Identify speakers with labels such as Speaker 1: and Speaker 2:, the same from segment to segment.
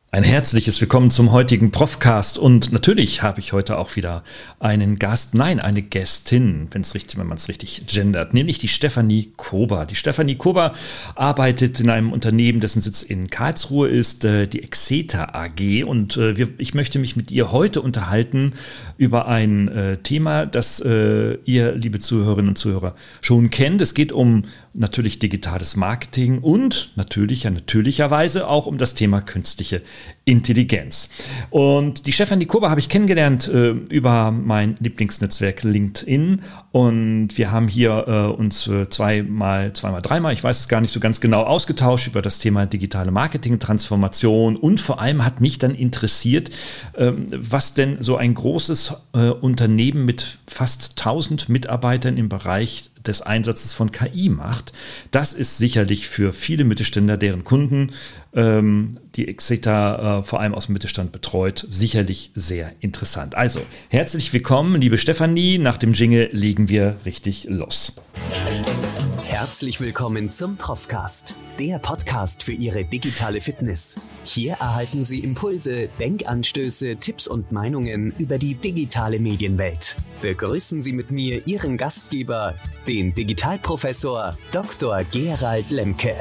Speaker 1: Ein herzliches Willkommen zum heutigen Profcast und natürlich habe ich heute auch wieder einen Gast, nein, eine Gästin, wenn man es richtig gendert, nämlich die Stefanie Kober. Die Stefanie Kober arbeitet in einem Unternehmen, dessen Sitz in Karlsruhe ist, die Exeta AG, und ich möchte mich mit ihr heute unterhalten über ein Thema, das ihr, liebe Zuhörerinnen und Zuhörer, schon kennt. Es geht um natürlich digitales Marketing und natürlicherweise auch um das Thema künstliche Intelligenz. Und die Stefanie Kober habe ich kennengelernt über mein Lieblingsnetzwerk LinkedIn, und wir haben hier uns dreimal, ich weiß es gar nicht so ganz genau, ausgetauscht über das Thema digitale Marketing-Transformation, und vor allem hat mich dann interessiert, was denn so ein großes Unternehmen mit fast 1000 Mitarbeitern im Bereich des Einsatzes von KI macht. Das ist sicherlich für viele Mittelständler, deren Kunden die Exeta vor allem aus dem Mittelstand betreut, sicherlich sehr interessant. Also, herzlich willkommen, liebe Stefanie. Nach dem Jingle legen wir richtig los.
Speaker 2: Herzlich willkommen zum Profcast, der Podcast für Ihre digitale Fitness. Hier erhalten Sie Impulse, Denkanstöße, Tipps und Meinungen über die digitale Medienwelt. Begrüßen Sie mit mir Ihren Gastgeber, den Digitalprofessor Dr. Gerald Lemke.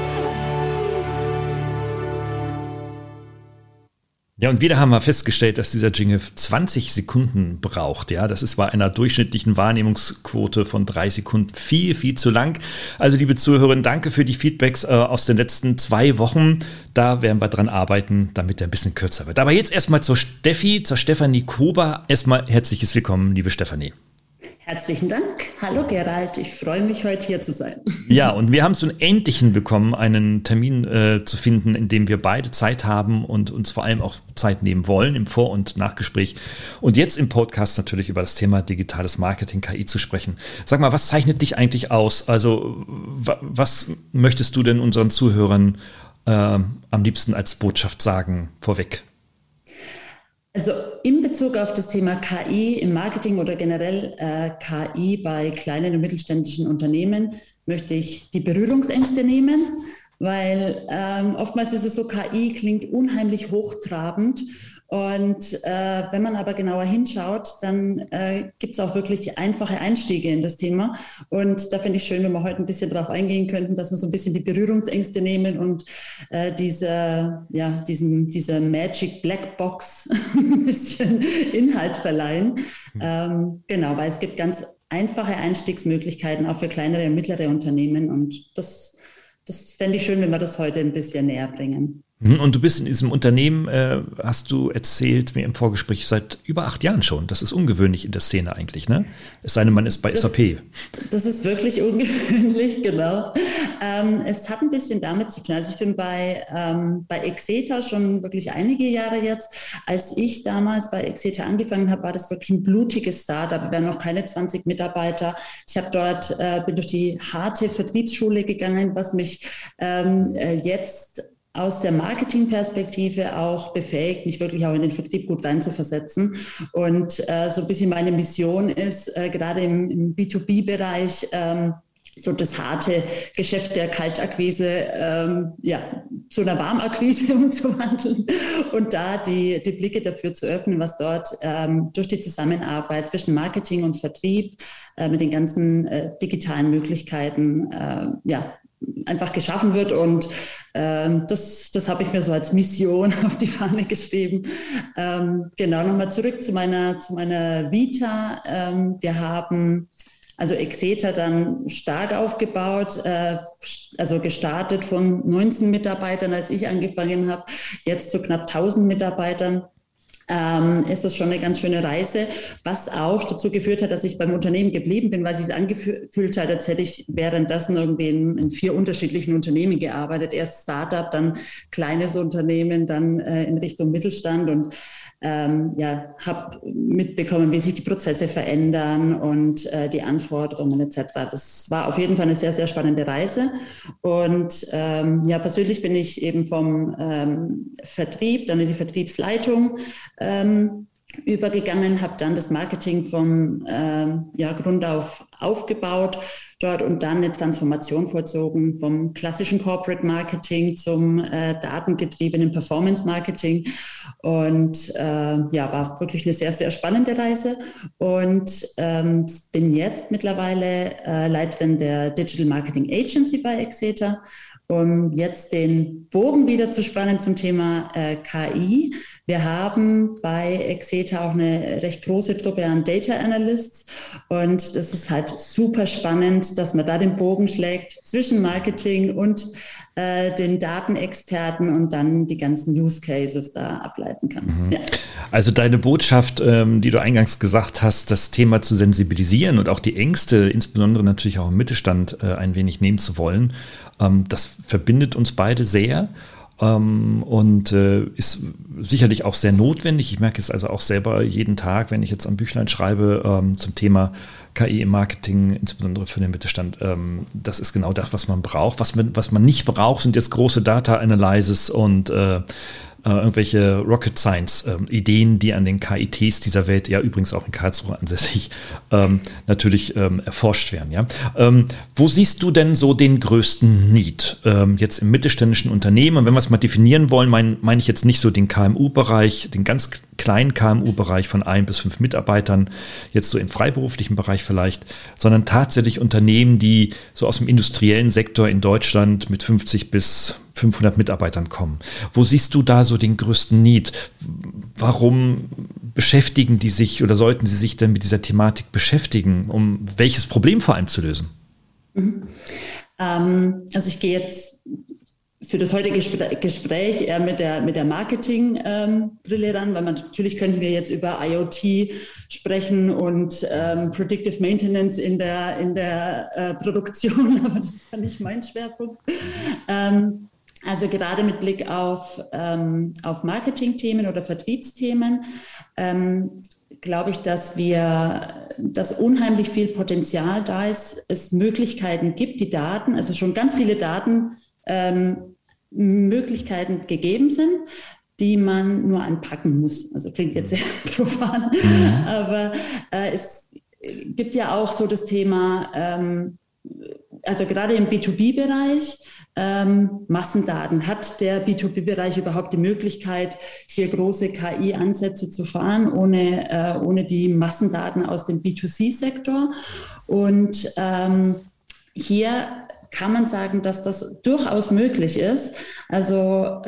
Speaker 1: Ja, und wieder haben wir festgestellt, dass dieser Jingle 20 Sekunden braucht. Ja, das ist bei einer durchschnittlichen Wahrnehmungsquote von 3 Sekunden viel, viel zu lang. Also, liebe Zuhörerinnen, danke für die Feedbacks aus den letzten 2 Wochen. Da werden wir dran arbeiten, damit er ein bisschen kürzer wird. Aber jetzt erstmal zur Stefanie Kober. Erstmal herzliches Willkommen, liebe Stefanie.
Speaker 3: Herzlichen Dank. Hallo Gerald, ich freue mich, heute hier zu sein.
Speaker 1: Ja, und wir haben es nun endlich hinbekommen, einen Termin zu finden, in dem wir beide Zeit haben und uns vor allem auch Zeit nehmen wollen im Vor- und Nachgespräch. Und jetzt im Podcast natürlich über das Thema digitales Marketing, KI zu sprechen. Sag mal, was zeichnet dich eigentlich aus? Also, was möchtest du denn unseren Zuhörern am liebsten als Botschaft sagen vorweg?
Speaker 3: Also in Bezug auf das Thema KI im Marketing oder generell KI bei kleinen und mittelständischen Unternehmen möchte ich die Berührungsängste nehmen, weil oftmals ist es so, KI klingt unheimlich hochtrabend, und wenn man aber genauer hinschaut, dann gibt es auch wirklich einfache Einstiege in das Thema, und da finde ich schön, wenn wir heute ein bisschen darauf eingehen könnten, dass wir so ein bisschen die Berührungsängste nehmen und diese Magic Black Box ein bisschen Inhalt verleihen. Genau, weil es gibt ganz einfache Einstiegsmöglichkeiten auch für kleinere und mittlere Unternehmen, und das fände ich schön, wenn wir das heute ein bisschen näher bringen.
Speaker 1: Und du bist in diesem Unternehmen, hast du erzählt mir im Vorgespräch, seit über 8 Jahren schon. Das ist ungewöhnlich in der Szene eigentlich, ne? Es sei denn, man ist bei SAP.
Speaker 3: Das ist wirklich ungewöhnlich, genau. Es hat ein bisschen damit zu tun. Also ich bin bei Exeta schon wirklich einige Jahre jetzt. Als ich damals bei Exeta angefangen habe, war das wirklich ein blutiges Startup. Wir waren noch keine 20 Mitarbeiter. Ich habe bin durch die harte Vertriebsschule gegangen, was mich jetzt aus der Marketingperspektive auch befähigt, mich wirklich auch in den Vertrieb gut reinzuversetzen. Und so ein bisschen meine Mission ist, gerade im B2B-Bereich, so das harte Geschäft der Kaltakquise zu einer Warmakquise umzuwandeln und da die Blicke dafür zu öffnen, was dort durch die Zusammenarbeit zwischen Marketing und Vertrieb mit den ganzen digitalen Möglichkeiten einfach geschaffen wird, und das habe ich mir so als Mission auf die Fahne geschrieben. Genau, nochmal zurück zu meiner Vita. Wir haben also Exeta dann stark aufgebaut, also gestartet von 19 Mitarbeitern, als ich angefangen habe, jetzt zu knapp 1000 Mitarbeitern. Ist das schon eine ganz schöne Reise, was auch dazu geführt hat, dass ich beim Unternehmen geblieben bin, weil es sich angefühlt hat, als hätte ich währenddessen irgendwie in 4 unterschiedlichen Unternehmen gearbeitet. Erst Startup, dann kleines Unternehmen, dann in Richtung Mittelstand, und habe mitbekommen, wie sich die Prozesse verändern und die Anforderungen etc. Das war auf jeden Fall eine sehr, sehr spannende Reise. Und persönlich bin ich eben vom Vertrieb, dann in die Vertriebsleitung übergegangen, habe dann das Marketing vom Grund auf aufgebaut, dort und dann eine Transformation vollzogen vom klassischen Corporate Marketing zum datengetriebenen Performance Marketing und war wirklich eine sehr, sehr spannende Reise und bin jetzt mittlerweile Leiterin der Digital Marketing Agency bei Exeter. Um jetzt den Bogen wieder zu spannen zum Thema KI. Wir haben bei Exeter auch eine recht große Truppe an Data Analysts und das ist halt super spannend, dass man da den Bogen schlägt zwischen Marketing und den Datenexperten und dann die ganzen Use Cases da ableiten kann.
Speaker 1: Ja. Also deine Botschaft, die du eingangs gesagt hast, das Thema zu sensibilisieren und auch die Ängste, insbesondere natürlich auch im Mittelstand, ein wenig nehmen zu wollen, das verbindet uns beide sehr. Und ist sicherlich auch sehr notwendig. Ich merke es also auch selber jeden Tag, wenn ich jetzt ein Büchlein schreibe zum Thema KI im Marketing, insbesondere für den Mittelstand. Das ist genau das, was man braucht. Was man nicht braucht, sind jetzt große Data Analyses und irgendwelche Rocket Science Ideen, die an den KITs dieser Welt, ja übrigens auch in Karlsruhe ansässig, natürlich erforscht werden. Ja? Wo siehst du denn so den größten Need jetzt im mittelständischen Unternehmen? Und wenn wir es mal definieren wollen, meine ich jetzt nicht so den KMU-Bereich, den ganz kleinen KMU-Bereich von 1 bis 5 Mitarbeitern, jetzt so im freiberuflichen Bereich vielleicht, sondern tatsächlich Unternehmen, die so aus dem industriellen Sektor in Deutschland mit 50 bis 500 Mitarbeitern kommen. Wo siehst du da so den größten Need? Warum beschäftigen die sich oder sollten sie sich denn mit dieser Thematik beschäftigen, um welches Problem vor allem zu lösen?
Speaker 3: Also ich gehe jetzt für das heutige Gespräch eher mit der Marketing-Brille ran, weil natürlich könnten wir jetzt über IoT sprechen und Predictive Maintenance in der Produktion, aber das ist ja nicht mein Schwerpunkt. Also gerade mit Blick auf Marketing-Themen oder Vertriebsthemen glaube ich, dass unheimlich viel Potenzial da ist, es Möglichkeiten gibt, die Daten, also schon ganz viele Möglichkeiten gegeben sind, die man nur anpacken muss. Also klingt jetzt sehr profan, aber es gibt ja auch so das Thema, also gerade im B2B-Bereich, Massendaten. Hat der B2B-Bereich überhaupt die Möglichkeit, hier große KI-Ansätze zu fahren, ohne die Massendaten aus dem B2C-Sektor? Und hier kann man sagen, dass das durchaus möglich ist. Also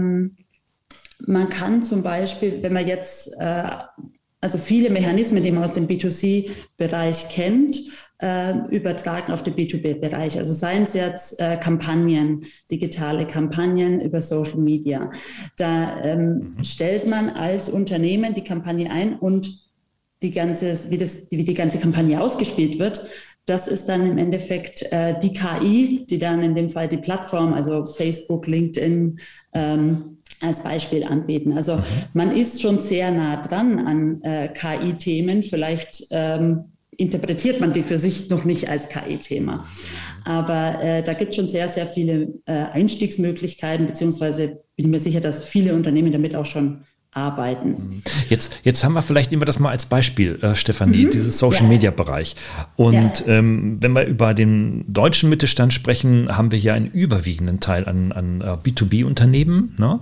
Speaker 3: man kann zum Beispiel, wenn man jetzt also viele Mechanismen, die man aus dem B2C-Bereich kennt, übertragen auf den B2B-Bereich. Also seien es jetzt Kampagnen, digitale Kampagnen über Social Media. Da stellt man als Unternehmen die Kampagne ein und wie die ganze Kampagne ausgespielt wird, das ist dann im Endeffekt die KI, die dann in dem Fall die Plattform, also Facebook, LinkedIn, als Beispiel anbieten. Also man ist schon sehr nah dran an KI-Themen. Vielleicht interpretiert man die für sich noch nicht als KI-Thema. Aber da gibt es schon sehr, sehr viele Einstiegsmöglichkeiten, beziehungsweise bin mir sicher, dass viele Unternehmen damit auch schon arbeiten.
Speaker 1: Jetzt haben wir vielleicht immer das mal als Beispiel, Stefanie, dieses Social-Media-Bereich. Und wenn wir über den deutschen Mittelstand sprechen, haben wir hier einen überwiegenden Teil an B2B-Unternehmen. Ne?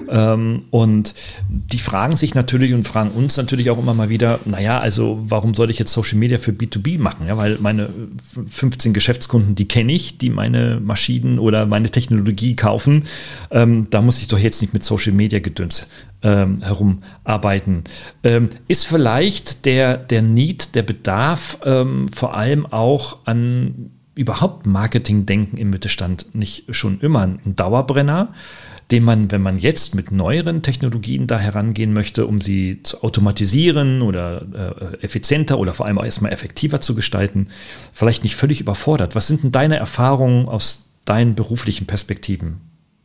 Speaker 1: Und die fragen sich natürlich und fragen uns natürlich auch immer mal wieder, naja, also warum soll ich jetzt Social Media für B2B machen? Ja, weil meine 15 Geschäftskunden, die kenne ich, die meine Maschinen oder meine Technologie kaufen. Da muss ich doch jetzt nicht mit Social-Media-Gedöns herumarbeiten. Ist vielleicht der Need, der Bedarf vor allem auch an überhaupt Marketingdenken im Mittelstand nicht schon immer ein Dauerbrenner, den man, wenn man jetzt mit neueren Technologien da herangehen möchte, um sie zu automatisieren oder effizienter oder vor allem auch erstmal effektiver zu gestalten, vielleicht nicht völlig überfordert? Was sind denn deine Erfahrungen aus deinen beruflichen Perspektiven?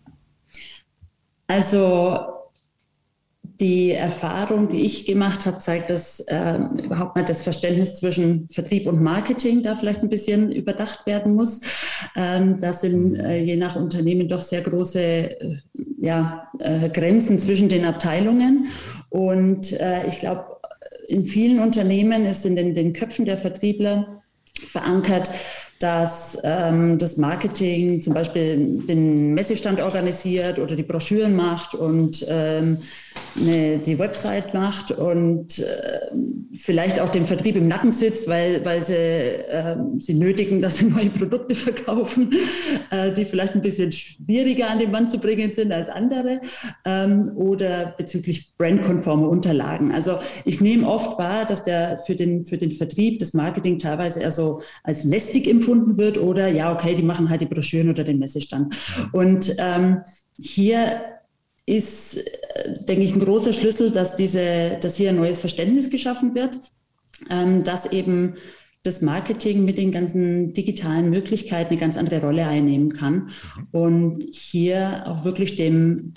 Speaker 3: Also die Erfahrung, die ich gemacht habe, zeigt, dass überhaupt mal das Verständnis zwischen Vertrieb und Marketing da vielleicht ein bisschen überdacht werden muss. Da sind je nach Unternehmen doch sehr große Grenzen zwischen den Abteilungen. Und ich glaube, in vielen Unternehmen ist in den Köpfen der Vertriebler verankert, dass das Marketing zum Beispiel den Messestand organisiert oder die Broschüren macht und die Website macht und vielleicht auch dem Vertrieb im Nacken sitzt, weil sie nötigen, dass sie neue Produkte verkaufen, die vielleicht ein bisschen schwieriger an den Mann zu bringen sind als andere, oder bezüglich brandkonformer Unterlagen. Also ich nehme oft wahr, dass für den Vertrieb das Marketing teilweise eher so als lästig empfunden wird oder ja, okay, die machen halt die Broschüren oder den Messestand. Und hier ist, denke ich, ein großer Schlüssel, dass hier ein neues Verständnis geschaffen wird, dass eben das Marketing mit den ganzen digitalen Möglichkeiten eine ganz andere Rolle einnehmen kann und hier auch wirklich dem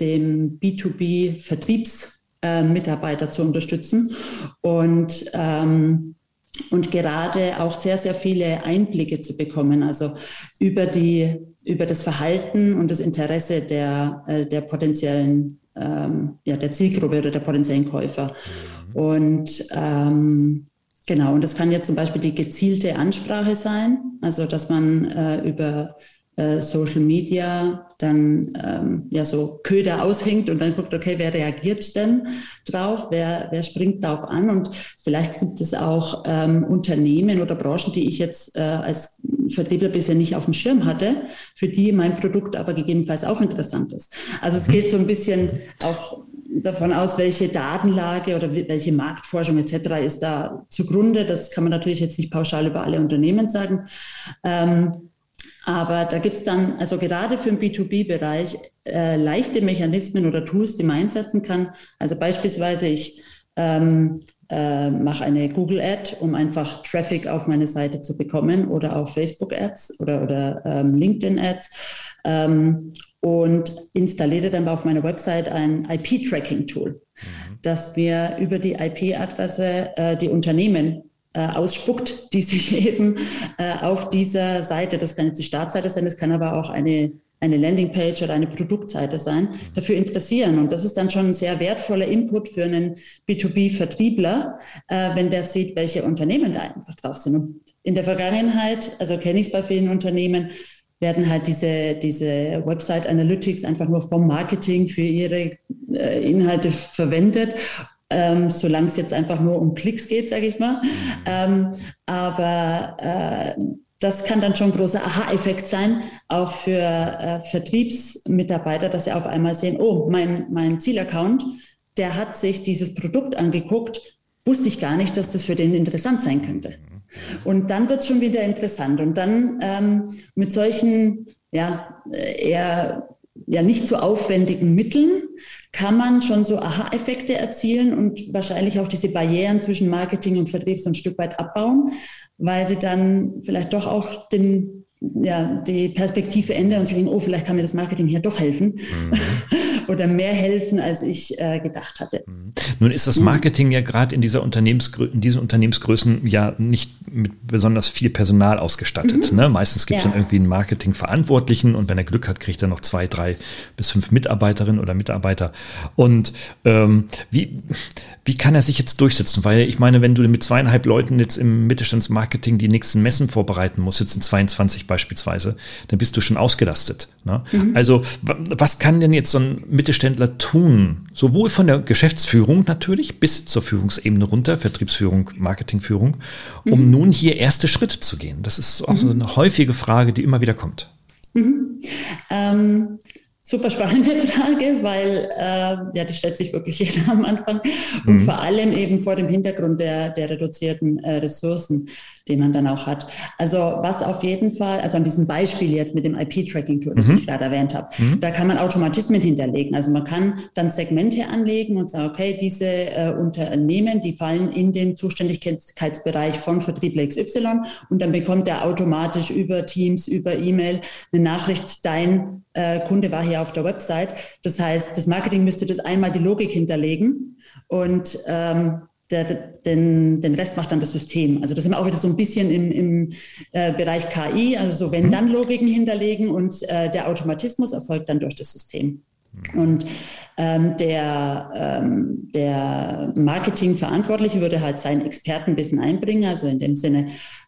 Speaker 3: B2B-Vertriebsmitarbeiter zu unterstützen und gerade auch sehr, sehr viele Einblicke zu bekommen, also über das Verhalten und das Interesse der potenziellen, der Zielgruppe oder der potenziellen Käufer. Und genau, und das kann jetzt zum Beispiel die gezielte Ansprache sein, also dass man über Social Media dann so Köder aushängt und dann guckt, okay, wer reagiert denn drauf, wer springt darauf an, und vielleicht gibt es auch Unternehmen oder Branchen, die ich jetzt als Vertriebler bisher nicht auf dem Schirm hatte, für die mein Produkt aber gegebenenfalls auch interessant ist. Also es geht so ein bisschen auch davon aus, welche Datenlage oder welche Marktforschung etc. ist da zugrunde. Das kann man natürlich jetzt nicht pauschal über alle Unternehmen sagen. Aber da gibt es dann, also gerade für den B2B-Bereich, leichte Mechanismen oder Tools, die man einsetzen kann. Also beispielsweise ich mache eine Google-Ad, um einfach Traffic auf meine Seite zu bekommen, oder auch Facebook-Ads oder LinkedIn-Ads, und installiere dann auf meiner Website ein IP-Tracking-Tool, das mir über die IP-Adresse die Unternehmen ausspuckt, die sich eben auf dieser Seite, das kann jetzt die Startseite sein, das kann aber auch eine Landingpage oder eine Produktseite sein, dafür interessieren. Und das ist dann schon ein sehr wertvoller Input für einen B2B-Vertriebler, wenn der sieht, welche Unternehmen da einfach drauf sind. Und in der Vergangenheit, also kenne ich es bei vielen Unternehmen, werden halt diese Website Analytics einfach nur vom Marketing für ihre Inhalte verwendet, solange es jetzt einfach nur um Klicks geht, sage ich mal. Aber das kann dann schon ein großer Aha-Effekt sein, auch für Vertriebsmitarbeiter, dass sie auf einmal sehen, oh, mein Zielaccount, der hat sich dieses Produkt angeguckt, wusste ich gar nicht, dass das für den interessant sein könnte. Und dann wird es schon wieder interessant. Und dann mit solchen eher nicht so aufwendigen Mitteln kann man schon so Aha-Effekte erzielen und wahrscheinlich auch diese Barrieren zwischen Marketing und Vertrieb so ein Stück weit abbauen, weil sie dann vielleicht doch auch die Perspektive ändern und sagen, oh, vielleicht kann mir das Marketing hier doch helfen oder mehr helfen, als ich gedacht hatte.
Speaker 1: Nun ist das Marketing ja gerade in diesen Unternehmensgrößen ja nicht mit besonders viel Personal ausgestattet. Ne? Meistens gibt es dann irgendwie einen Marketingverantwortlichen, und wenn er Glück hat, kriegt er noch 2, 3 bis 5 Mitarbeiterinnen oder Mitarbeiter. Und wie kann er sich jetzt durchsetzen? Weil ich meine, wenn du mit 2,5 Leuten jetzt im Mittelstandsmarketing die nächsten Messen vorbereiten musst, jetzt in 22 beispielsweise, dann bist du schon ausgelastet. Ne? Also was kann denn jetzt so ein Mittelständler tun? Sowohl von der Geschäftsführung natürlich bis zur Führungsebene runter, Vertriebsführung, Marketingführung, um nun hier erste Schritte zu gehen. Das ist auch so eine häufige Frage, die immer wieder kommt.
Speaker 3: Super spannende Frage, weil die stellt sich wirklich jeder am Anfang und vor allem eben vor dem Hintergrund der reduzierten Ressourcen, die man dann auch hat. Also was auf jeden Fall, also an diesem Beispiel jetzt mit dem IP-Tracking-Tool, das ich gerade erwähnt habe, da kann man Automatismen hinterlegen. Also man kann dann Segmente anlegen und sagen, okay, diese Unternehmen, die fallen in den Zuständigkeitsbereich von Vertriebler XY, und dann bekommt er automatisch über Teams, über E-Mail eine Nachricht, dein Kunde war hier auf der Website. Das heißt, das Marketing müsste das einmal die Logik hinterlegen und den Rest macht dann das System. Also das sind wir auch wieder so ein bisschen im Bereich KI, also so Wenn-Dann-Logiken hinterlegen, und der Automatismus erfolgt dann durch das System. Und der Marketingverantwortliche würde halt seinen Expertenwissen einbringen, also in dem Sinne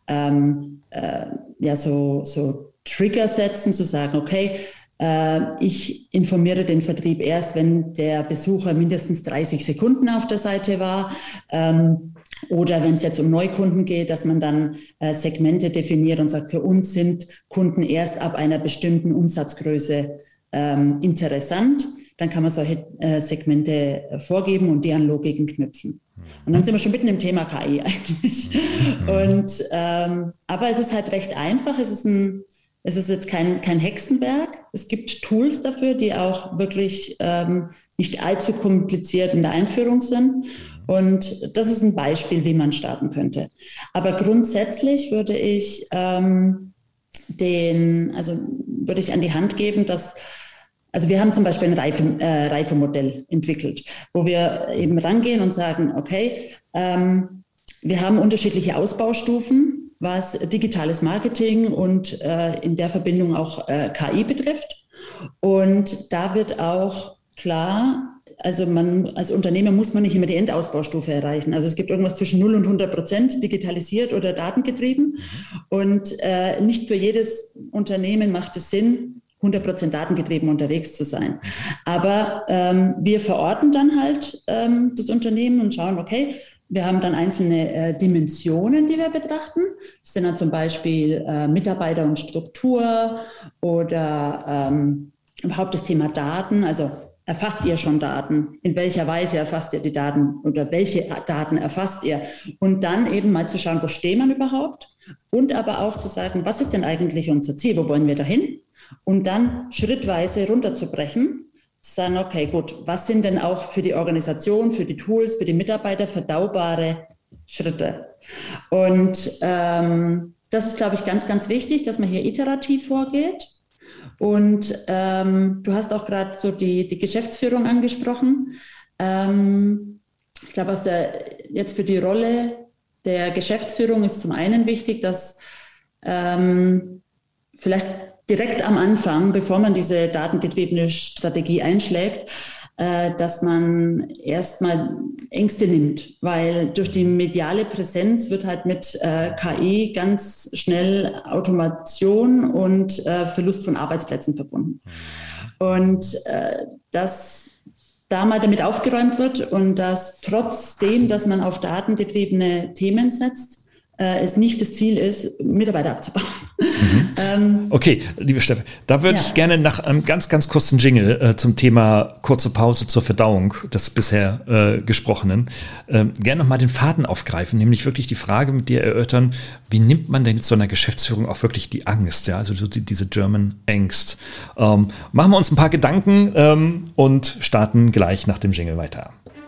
Speaker 3: so Trigger setzen, zu sagen, okay, ich informiere den Vertrieb erst, wenn der Besucher mindestens 30 Sekunden auf der Seite war. Oder wenn es jetzt um Neukunden geht, dass man dann Segmente definiert und sagt, für uns sind Kunden erst ab einer bestimmten Umsatzgröße interessant. Dann kann man solche Segmente vorgeben und die an Logiken knüpfen. Und dann sind wir schon mitten im Thema KI eigentlich. Und, aber es ist halt recht einfach. Es ist jetzt kein Hexenwerk. Es gibt Tools dafür, die auch wirklich nicht allzu kompliziert in der Einführung sind. Und das ist ein Beispiel, wie man starten könnte. Aber grundsätzlich würde ich an die Hand geben, also wir haben zum Beispiel ein Reifemodell entwickelt, wo wir eben rangehen und sagen, okay, wir haben unterschiedliche Ausbaustufen, was digitales Marketing und in der Verbindung auch KI betrifft. Und da wird auch klar, also als Unternehmer muss man nicht immer die Endausbaustufe erreichen. Also es gibt irgendwas zwischen 0 und 100% digitalisiert oder datengetrieben. Und nicht für jedes Unternehmen macht es Sinn, 100% datengetrieben unterwegs zu sein. Aber wir verorten dann halt das Unternehmen und schauen, okay, wir haben dann einzelne Dimensionen, die wir betrachten. Das sind dann zum Beispiel Mitarbeiter und Struktur oder überhaupt das Thema Daten. Also erfasst ihr schon Daten? In welcher Weise erfasst ihr die Daten oder welche Daten erfasst ihr? Und dann eben mal zu schauen, wo steht man überhaupt? Und aber auch zu sagen, was ist denn eigentlich unser Ziel? Wo wollen wir dahin? Und dann schrittweise runterzubrechen, zu sagen, okay, gut, was sind denn auch für die Organisation, für die Tools, für die Mitarbeiter verdaubare Schritte? Und das ist, glaube ich, ganz, ganz wichtig, dass man hier iterativ vorgeht. Und du hast auch gerade so die Geschäftsführung angesprochen. Ich glaube, jetzt für die Rolle der Geschäftsführung ist zum einen wichtig, dass vielleicht direkt am Anfang, bevor man diese datengetriebene Strategie einschlägt, dass man erstmal Ängste nimmt, weil durch die mediale Präsenz wird halt mit KI ganz schnell Automation und Verlust von Arbeitsplätzen verbunden. Und dass da mal damit aufgeräumt wird und dass trotzdem, dass man auf datengetriebene Themen setzt, es nicht das Ziel ist, Mitarbeiter abzubauen.
Speaker 1: Okay, liebe Steffi, da würde ich gerne nach einem ganz, ganz kurzen Jingle zum Thema kurze Pause zur Verdauung des bisher Gesprochenen gerne nochmal den Faden aufgreifen, nämlich wirklich die Frage mit dir erörtern, wie nimmt man denn jetzt so einer Geschäftsführung auch wirklich die Angst, ja, also so diese German Angst. Machen wir uns ein paar Gedanken und starten gleich nach dem Jingle weiter.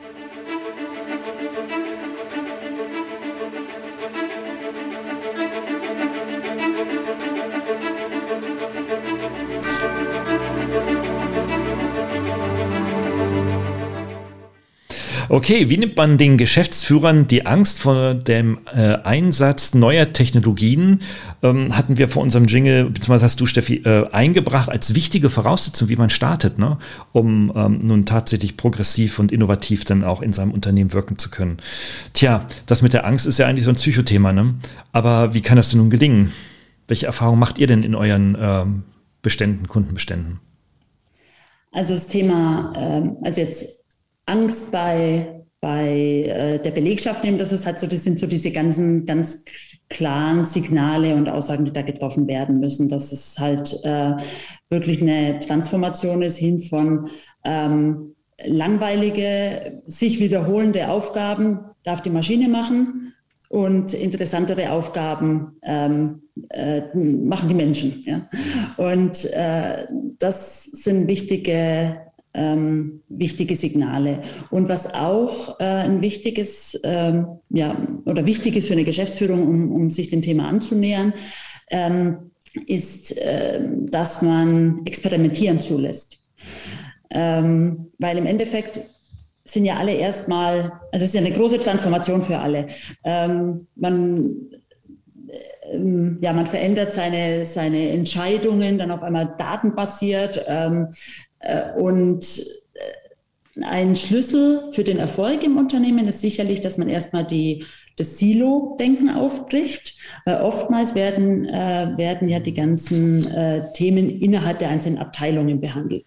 Speaker 1: Okay, wie nimmt man den Geschäftsführern die Angst vor dem Einsatz neuer Technologien, hatten wir vor unserem Jingle, beziehungsweise hast du, Steffi, eingebracht als wichtige Voraussetzung, wie man startet, ne? Um nun tatsächlich progressiv und innovativ dann auch in seinem Unternehmen wirken zu können. Tja, das mit der Angst ist ja eigentlich so ein Psychothema, ne? Aber wie kann das denn nun gelingen? Welche Erfahrungen macht ihr denn in euren Kundenbeständen?
Speaker 3: Also das Thema, also jetzt Angst bei der Belegschaft nehmen, das sind so diese ganzen ganz klaren Signale und Aussagen, die da getroffen werden müssen, dass es halt wirklich eine Transformation ist hin von langweilige, sich wiederholende Aufgaben darf die Maschine machen und interessantere Aufgaben machen die Menschen. Ja? Und das sind wichtige Signale. Und was auch wichtig ist für eine Geschäftsführung, um sich dem Thema anzunähern, ist, dass man experimentieren zulässt. Weil im Endeffekt sind ja alle erstmal, also es ist ja eine große Transformation für alle. Man verändert seine Entscheidungen dann auf einmal datenbasiert. Und ein Schlüssel für den Erfolg im Unternehmen ist sicherlich, dass man erstmal das Silo-Denken aufbricht. Oftmals werden ja die ganzen Themen innerhalb der einzelnen Abteilungen behandelt.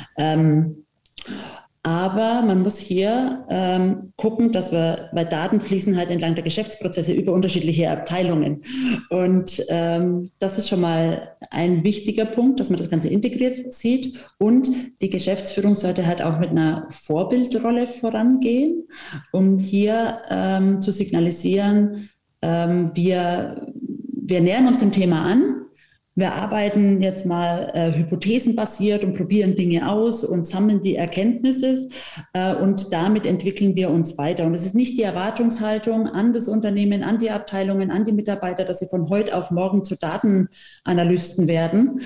Speaker 3: Aber man muss hier gucken, weil Daten fließen halt entlang der Geschäftsprozesse über unterschiedliche Abteilungen. Und das ist schon mal ein wichtiger Punkt, dass man das Ganze integriert sieht. Und die Geschäftsführung sollte halt auch mit einer Vorbildrolle vorangehen, um hier zu signalisieren, wir nähern uns dem Thema an. Wir arbeiten jetzt mal hypothesenbasiert und probieren Dinge aus und sammeln die Erkenntnisse und damit entwickeln wir uns weiter. Und es ist nicht die Erwartungshaltung an das Unternehmen, an die Abteilungen, an die Mitarbeiter, dass sie von heute auf morgen zu Datenanalysten werden.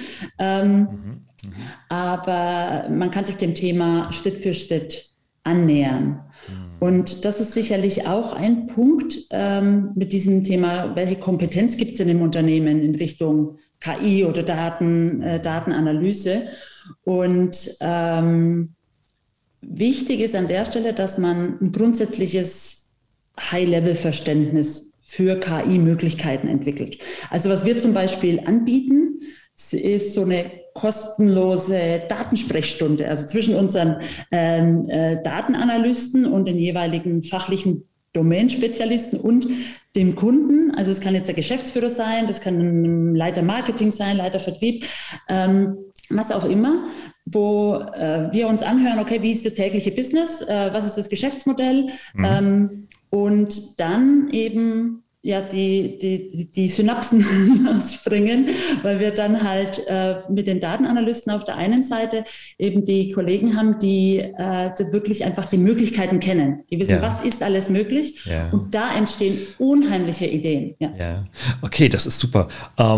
Speaker 3: Aber man kann sich dem Thema Schritt für Schritt annähern. Und das ist sicherlich auch ein Punkt mit diesem Thema, welche Kompetenz gibt es in dem Unternehmen in Richtung KI oder Datenanalyse. Und wichtig ist an der Stelle, dass man ein grundsätzliches High-Level-Verständnis für KI-Möglichkeiten entwickelt. Also was wir zum Beispiel anbieten, ist so eine kostenlose Datensprechstunde, also zwischen unseren Datenanalysten und den jeweiligen fachlichen Domain-Spezialisten und dem Kunden. Also es kann jetzt der Geschäftsführer sein, das kann ein Leiter Marketing sein, Leiter Vertrieb, was auch immer, wo wir uns anhören, okay, wie ist das tägliche Business, was ist das Geschäftsmodell und dann eben ja, die Synapsen springen, weil wir dann halt mit den Datenanalysten auf der einen Seite eben die Kollegen haben, die wirklich einfach die Möglichkeiten kennen. Die wissen, was ist alles möglich und da entstehen unheimliche Ideen.
Speaker 1: Ja. Okay, das ist super.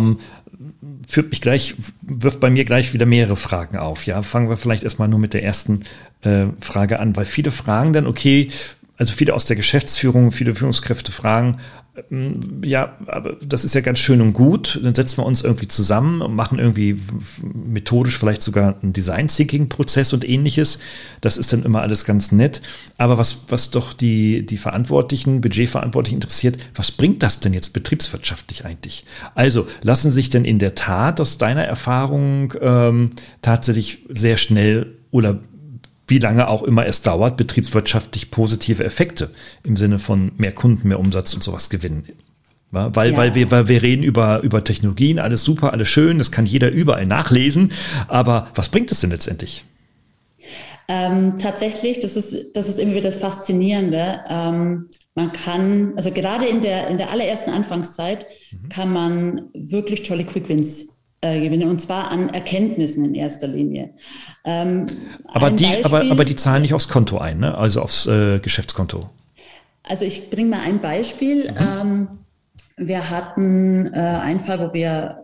Speaker 1: Wirft bei mir gleich wieder mehrere Fragen auf. Ja, fangen wir vielleicht erstmal nur mit der ersten Frage an, weil viele fragen dann, okay, also viele aus der Geschäftsführung, viele Führungskräfte fragen, ja, aber das ist ja ganz schön und gut, dann setzen wir uns irgendwie zusammen und machen irgendwie methodisch vielleicht sogar einen Design-Thinking-Prozess und ähnliches. Das ist dann immer alles ganz nett. Aber was doch die Verantwortlichen, Budgetverantwortlichen interessiert, was bringt das denn jetzt betriebswirtschaftlich eigentlich? Also lassen sich denn in der Tat aus deiner Erfahrung tatsächlich sehr schnell oder wie lange auch immer es dauert, betriebswirtschaftlich positive Effekte im Sinne von mehr Kunden, mehr Umsatz und sowas gewinnen. Weil wir reden über Technologien, alles super, alles schön, das kann jeder überall nachlesen, aber was bringt es denn letztendlich?
Speaker 3: Tatsächlich, das ist irgendwie wieder das Faszinierende. Man kann, also gerade in der allerersten Anfangszeit, kann man wirklich tolle Quick-Wins gewinnen, und zwar an Erkenntnissen in erster Linie.
Speaker 1: Aber die zahlen nicht aufs Konto ein, ne? Also aufs Geschäftskonto.
Speaker 3: Also ich bringe mal ein Beispiel. Wir hatten einen Fall, wo wir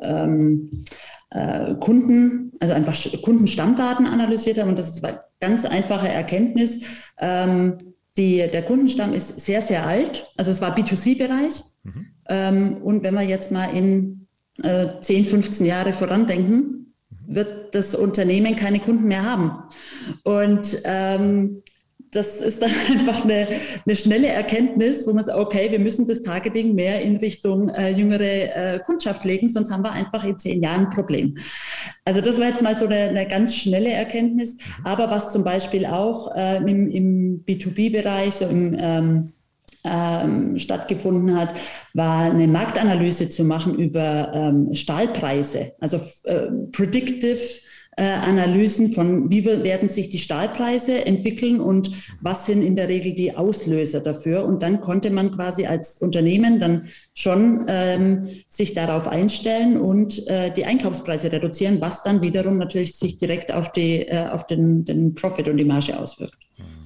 Speaker 3: Kundenstammdaten analysiert haben, und das ist eine ganz einfache Erkenntnis. Der Kundenstamm ist sehr, sehr alt, also es war B2C-Bereich. Und wenn wir jetzt mal in 10, 15 Jahre vorandenken, wird das Unternehmen keine Kunden mehr haben. Und das ist dann einfach eine schnelle Erkenntnis, wo man sagt, okay, wir müssen das Targeting mehr in Richtung jüngere Kundschaft legen, sonst haben wir einfach in 10 Jahren ein Problem. Also das war jetzt mal so eine ganz schnelle Erkenntnis. Aber was zum Beispiel auch im B2B-Bereich, so stattgefunden hat, war eine Marktanalyse zu machen über Stahlpreise, also Predictive Analysen von, wie werden sich die Stahlpreise entwickeln und was sind in der Regel die Auslöser dafür. Und dann konnte man quasi als Unternehmen dann schon sich darauf einstellen und die Einkaufspreise reduzieren, was dann wiederum natürlich sich direkt auf den Profit und die Marge auswirkt.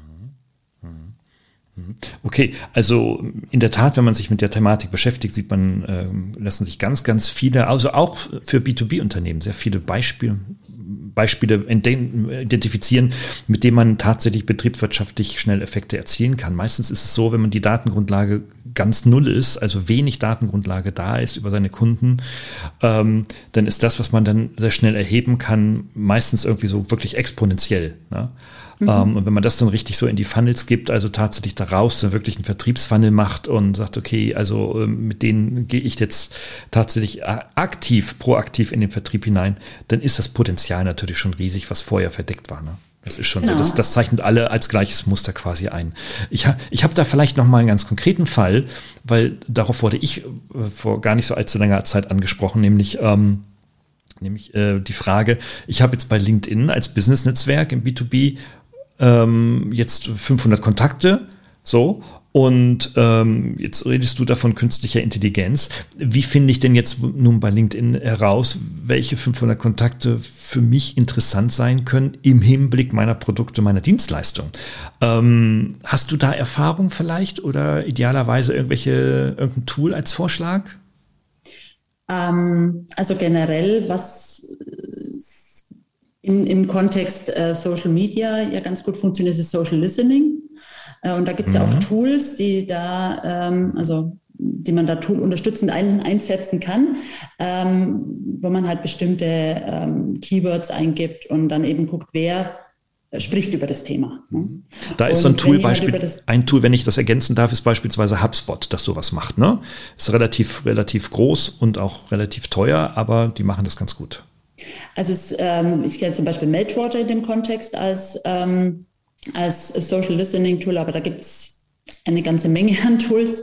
Speaker 1: Okay, also in der Tat, wenn man sich mit der Thematik beschäftigt, sieht man, lassen sich ganz, ganz viele, also auch für B2B-Unternehmen, sehr viele Beispiele identifizieren, mit denen man tatsächlich betriebswirtschaftlich schnell Effekte erzielen kann. Meistens ist es so, wenn man die Datengrundlage ganz null ist, also wenig Datengrundlage da ist über seine Kunden, dann ist das, was man dann sehr schnell erheben kann, meistens irgendwie so wirklich exponentiell. Ne? Und wenn man das dann richtig so in die Funnels gibt, also tatsächlich daraus dann wirklich einen Vertriebsfunnel macht und sagt, okay, also mit denen gehe ich jetzt tatsächlich proaktiv in den Vertrieb hinein, dann ist das Potenzial natürlich schon riesig, was vorher verdeckt war. Ne? Das ist schon so, das zeichnet alle als gleiches Muster quasi ein. Ich hab da vielleicht noch mal einen ganz konkreten Fall, weil darauf wurde ich vor gar nicht so allzu langer Zeit angesprochen, nämlich die Frage, ich habe jetzt bei LinkedIn als Business-Netzwerk im B2B jetzt 500 Kontakte, so, und jetzt redest du davon künstlicher Intelligenz. Wie finde ich denn jetzt nun bei LinkedIn heraus, welche 500 Kontakte für mich interessant sein können im Hinblick meiner Produkte, meiner Dienstleistung? Hast du da Erfahrung vielleicht oder idealerweise irgendein Tool als Vorschlag?
Speaker 3: Also generell, was im Kontext Social Media ja ganz gut funktioniert, ist Social Listening. Und da gibt es ja auch Tools, die man da unterstützend einsetzen kann, wo man halt bestimmte Keywords eingibt und dann eben guckt, wer spricht über das Thema. Ne?
Speaker 1: Da ist so ein Tool, wenn ich das ergänzen darf, ist beispielsweise HubSpot, das sowas macht. Ne? Ist relativ groß und auch relativ teuer, aber die machen das ganz gut.
Speaker 3: Also ich kenne zum Beispiel Meltwater in dem Kontext als Social Listening Tool, aber da gibt es eine ganze Menge an Tools.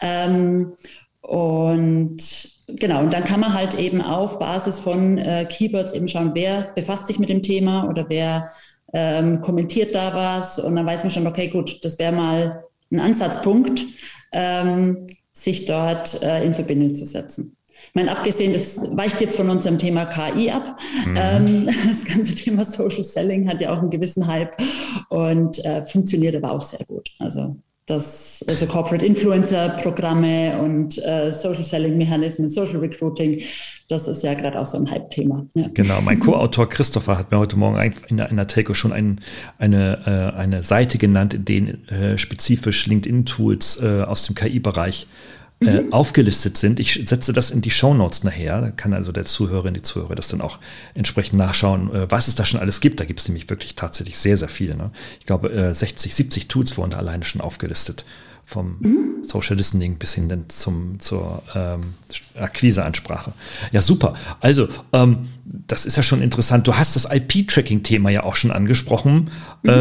Speaker 3: Und dann kann man halt eben auf Basis von Keywords eben schauen, wer befasst sich mit dem Thema oder wer kommentiert da was, und dann weiß man schon, okay, gut, das wäre mal ein Ansatzpunkt, sich dort in Verbindung zu setzen. Ich meine, abgesehen, das weicht jetzt von unserem Thema KI ab. Das ganze Thema Social Selling hat ja auch einen gewissen Hype und funktioniert aber auch sehr gut. Also Corporate Influencer Programme und Social Selling Mechanismen, Social Recruiting, das ist ja gerade auch so ein Hype-Thema. Ja.
Speaker 1: Genau, mein Co-Autor Christopher hat mir heute Morgen in einer Telco schon eine Seite genannt, in denen spezifisch LinkedIn-Tools aus dem KI-Bereich aufgelistet sind. Ich setze das in die Shownotes nachher. Da kann also der Zuhörerin, die Zuhörer das dann auch entsprechend nachschauen, was es da schon alles gibt. Da gibt es nämlich wirklich tatsächlich sehr, sehr viel. Ne? Ich glaube, 60, 70 Tools wurden da alleine schon aufgelistet. Vom Social Listening bis hin dann zur Akquiseansprache. Ja, super. Also, das ist ja schon interessant. Du hast das IP-Tracking-Thema ja auch schon angesprochen.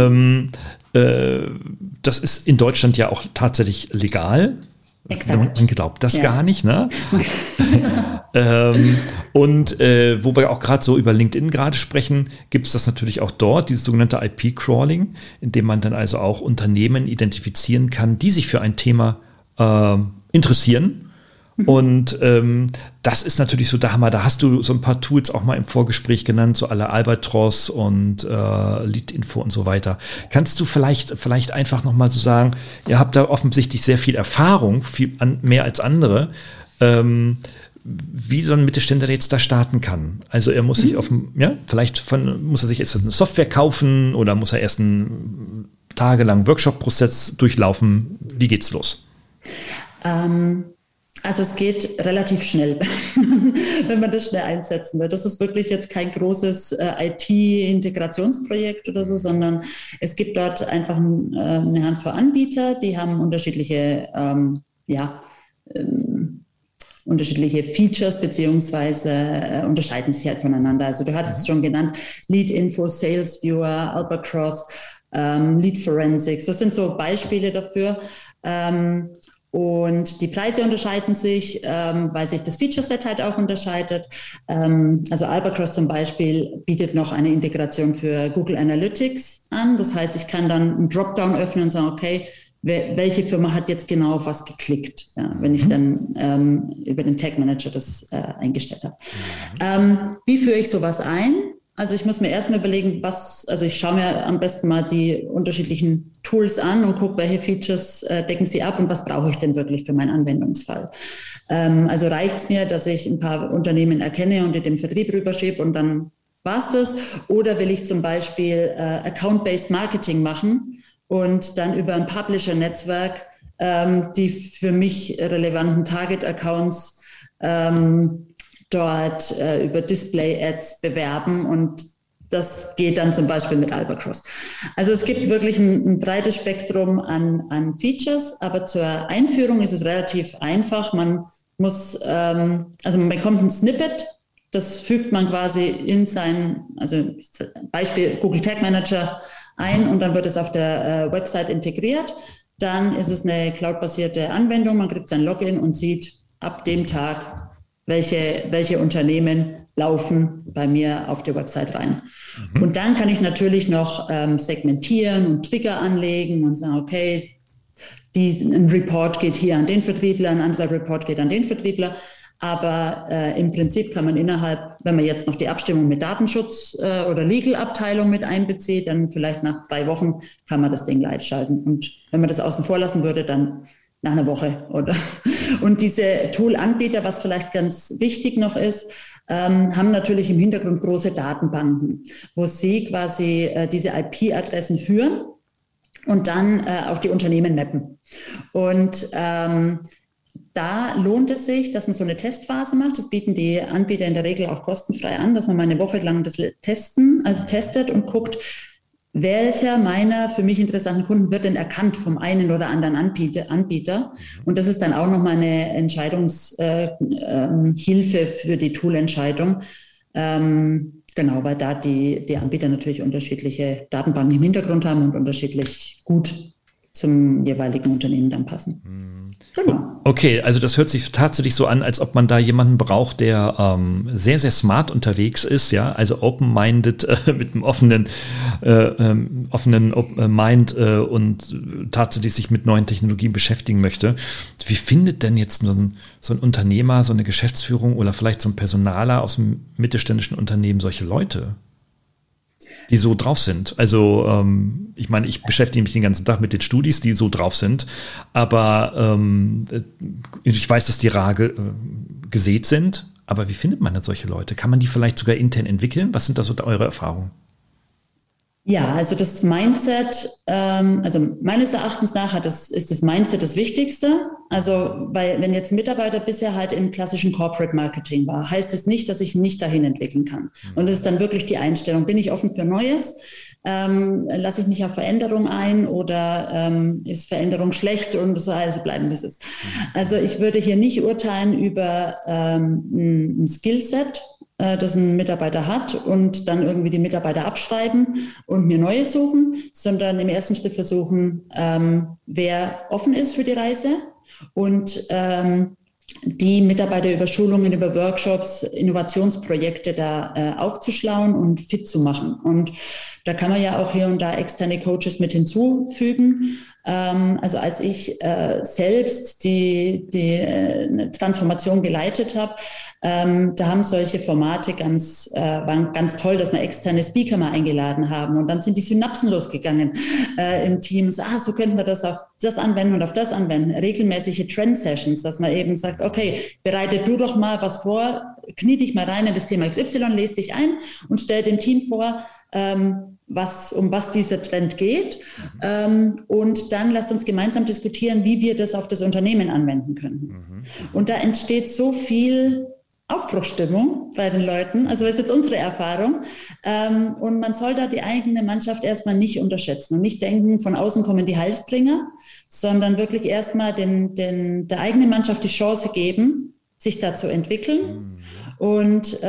Speaker 1: Das ist in Deutschland ja auch tatsächlich legal. Exakt. Man glaubt das gar nicht, ne? Wo wir auch gerade so über LinkedIn gerade sprechen, gibt es das natürlich auch dort, dieses sogenannte IP-Crawling, in dem man dann also auch Unternehmen identifizieren kann, die sich für ein Thema interessieren. Und das ist natürlich so der Hammer. Da hast du so ein paar Tools auch mal im Vorgespräch genannt, so à la Albatros und Lead-Info und so weiter. Kannst du vielleicht einfach nochmal so sagen, ihr habt da offensichtlich sehr viel Erfahrung, mehr als andere, wie so ein Mittelständler jetzt da starten kann. Also er muss sich muss er sich jetzt eine Software kaufen oder muss er erst einen tagelangen Workshop-Prozess durchlaufen? Wie geht's los?
Speaker 3: Also es geht relativ schnell, wenn man das schnell einsetzen will. Das ist wirklich jetzt kein großes IT-Integrationsprojekt oder so, sondern es gibt dort einfach eine Handvoll Anbieter, die haben unterschiedliche Features beziehungsweise unterscheiden sich halt voneinander. Also du hattest es schon genannt, Lead-Info, Sales Viewer, Albatros, Lead Forensics. Das sind so Beispiele dafür. Und die Preise unterscheiden sich, weil sich das Feature-Set halt auch unterscheidet. Also Albatros zum Beispiel bietet noch eine Integration für Google Analytics an. Das heißt, ich kann dann einen Dropdown öffnen und sagen, okay, welche Firma hat jetzt genau auf was geklickt, wenn ich dann über den Tag Manager das eingestellt habe. Wie führe ich sowas ein? Also ich muss mir erstmal überlegen, ich schaue mir am besten mal die unterschiedlichen Tools an und gucke, welche Features decken sie ab und was brauche ich denn wirklich für meinen Anwendungsfall. Also reicht es mir, dass ich ein paar Unternehmen erkenne und in den Vertrieb rüberschiebe und dann war's das? Oder will ich zum Beispiel Account-Based Marketing machen und dann über ein Publisher-Netzwerk die für mich relevanten Target-Accounts dort über Display-Ads bewerben und das geht dann zum Beispiel mit Albacross. Also es gibt wirklich ein breites Spektrum an Features, aber zur Einführung ist es relativ einfach. Man muss, man bekommt ein Snippet, das fügt man quasi in sein, also Beispiel Google Tag Manager ein und dann wird es auf der Website integriert. Dann ist es eine cloud-basierte Anwendung, man kriegt sein Login und sieht ab dem Tag, welche Unternehmen laufen bei mir auf der Website rein. Mhm. Und dann kann ich natürlich noch segmentieren und Trigger anlegen und sagen, okay, ein Report geht hier an den Vertriebler, ein anderer Report geht an den Vertriebler. Aber im Prinzip kann man innerhalb, wenn man jetzt noch die Abstimmung mit Datenschutz oder Legal-Abteilung mit einbezieht, dann vielleicht nach 3 Wochen kann man das Ding live schalten. Und wenn man das außen vor lassen würde, dann nach einer Woche, oder? Und diese Tool-Anbieter, was vielleicht ganz wichtig noch ist, haben natürlich im Hintergrund große Datenbanken, wo sie quasi diese IP-Adressen führen und dann auf die Unternehmen mappen. Und da lohnt es sich, dass man so eine Testphase macht. Das bieten die Anbieter in der Regel auch kostenfrei an, dass man mal eine Woche lang das testet und guckt, welcher meiner für mich interessanten Kunden wird denn erkannt vom einen oder anderen Anbieter. Und das ist dann auch nochmal eine Entscheidungshilfe für die Toolentscheidung. Genau, weil da die Anbieter natürlich unterschiedliche Datenbanken im Hintergrund haben und unterschiedlich gut zum jeweiligen Unternehmen dann passen. Genau.
Speaker 1: Okay, also das hört sich tatsächlich so an, als ob man da jemanden braucht, der sehr, sehr smart unterwegs ist, ja, also open-minded, mit einem offenen Mind und tatsächlich sich mit neuen Technologien beschäftigen möchte. Wie findet denn jetzt so ein Unternehmer, so eine Geschäftsführung oder vielleicht so ein Personaler aus einem mittelständischen Unternehmen solche Leute, die so drauf sind? Also ich meine, ich beschäftige mich den ganzen Tag mit den Studis, die so drauf sind, aber ich weiß, dass die rar gesät sind, aber wie findet man denn solche Leute? Kann man die vielleicht sogar intern entwickeln? Was sind da so eure Erfahrungen?
Speaker 3: Ja, also das Mindset, also meines Erachtens nach ist das Mindset das Wichtigste. Also, weil wenn jetzt ein Mitarbeiter bisher halt im klassischen Corporate Marketing war, heißt es nicht, dass ich nicht dahin entwickeln kann. Und das ist dann wirklich die Einstellung. Bin ich offen für Neues? Lasse ich mich auf Veränderung ein oder ist Veränderung schlecht und so also bleiben, wie es ist. Also ich würde hier nicht urteilen über ein Skillset, das ein Mitarbeiter hat und dann irgendwie die Mitarbeiter abschreiben und mir neue suchen, sondern im ersten Schritt versuchen, wer offen ist für die Reise und die Mitarbeiter über Schulungen, über Workshops, Innovationsprojekte da aufzuschlauen und fit zu machen. Und da kann man ja auch hier und da externe Coaches mit hinzufügen. Also als ich selbst die Transformation geleitet habe, da haben solche Formate waren ganz toll, dass wir externe Speaker mal eingeladen haben. Und dann sind die Synapsen losgegangen im Team. So könnten wir das auf das anwenden und auf das anwenden. Regelmäßige Trend-Sessions, dass man eben sagt, okay, bereite du doch mal was vor, knie dich mal rein in das Thema XY, lese dich ein und stell dem Team vor, um was dieser Trend geht. Und dann lasst uns gemeinsam diskutieren, wie wir das auf das Unternehmen anwenden können. Und da entsteht so viel Aufbruchsstimmung bei den Leuten. Also das ist jetzt unsere Erfahrung. Und man soll da die eigene Mannschaft erstmal nicht unterschätzen und nicht denken, von außen kommen die Heilsbringer, sondern wirklich erstmal der eigenen Mannschaft die Chance geben, sich da zu entwickeln. Und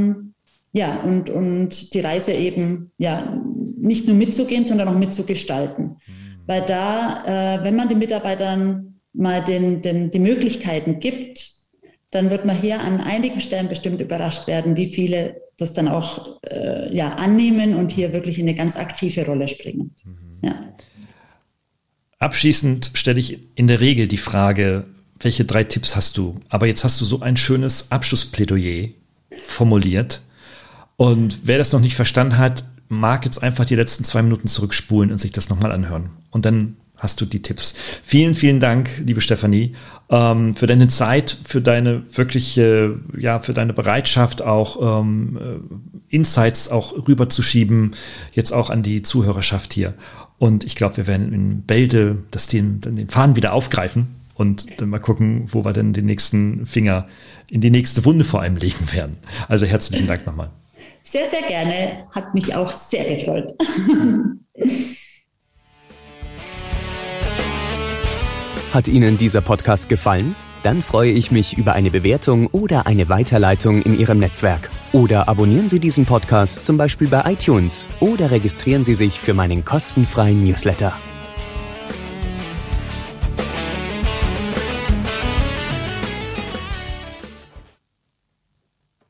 Speaker 3: und die Reise eben nicht nur mitzugehen, sondern auch mitzugestalten. Weil da, wenn man den Mitarbeitern mal die Möglichkeiten gibt, dann wird man hier an einigen Stellen bestimmt überrascht werden, wie viele das dann auch annehmen und hier wirklich in eine ganz aktive Rolle springen. Ja.
Speaker 1: Abschließend stelle ich in der Regel die Frage, welche 3 Tipps hast du? Aber jetzt hast du so ein schönes Abschlussplädoyer formuliert. Und wer das noch nicht verstanden hat, mag jetzt einfach die letzten 2 Minuten zurückspulen und sich das nochmal anhören. Und dann hast du die Tipps. Vielen, vielen Dank, liebe Stefanie, für deine Zeit, für deine wirkliche, für deine Bereitschaft, auch Insights auch rüberzuschieben, jetzt auch an die Zuhörerschaft hier. Und ich glaube, wir werden in Bälde den Faden wieder aufgreifen und dann mal gucken, wo wir denn den nächsten Finger in die nächste Wunde vor allem legen werden. Also herzlichen Dank nochmal.
Speaker 3: Sehr, sehr gerne. Hat mich auch sehr gefreut.
Speaker 2: Hat Ihnen dieser Podcast gefallen? Dann freue ich mich über eine Bewertung oder eine Weiterleitung in Ihrem Netzwerk. Oder abonnieren Sie diesen Podcast zum Beispiel bei iTunes oder registrieren Sie sich für meinen kostenfreien Newsletter.